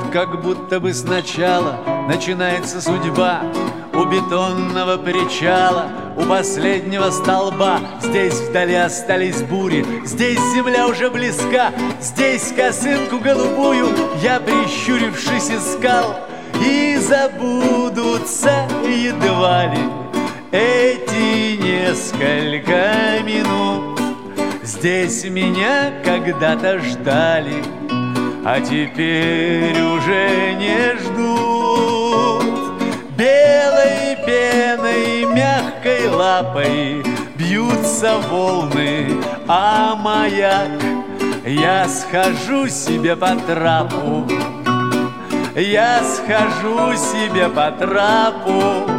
как будто бы сначала начинается судьба. У бетонного причала, у последнего столба. Здесь вдали остались бури, здесь земля уже близка. Здесь косынку голубую я, прищурившись, искал. И забудутся едва ли эти несколько минут. Здесь меня когда-то ждали, а теперь уже не ждут. Белой пеной, мягкой лапой бьются волны, а маяк. Я схожу себе по трапу, я схожу себе по трапу,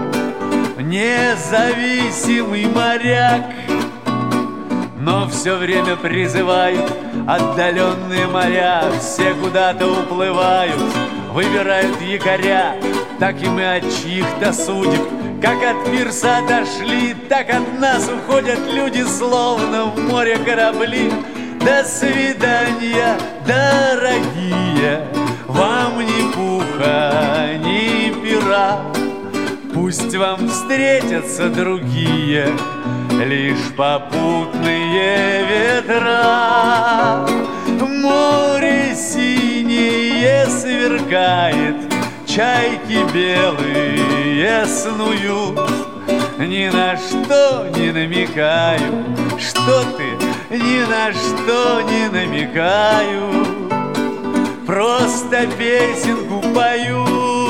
независимый моряк. Но все время призывают отдаленные моря, все куда-то уплывают, выбирают якоря. Так и мы от чьих-то судеб, как от пирса отошли, так от нас уходят люди, словно в море корабли. До свидания, дорогие, вам ни пуха, ни пера. Пусть вам встретятся другие, лишь попутные ветра. Море синее сверкает, чайки белые снуют. Ни на что не намекаю, что ты, ни на что не намекаю, просто песенку пою.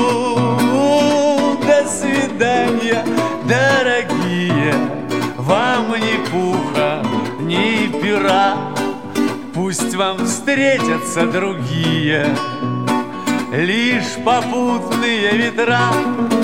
До свидания, дорогие, вам ни пуха, ни пера. Пусть вам встретятся другие, лишь попутные ветра.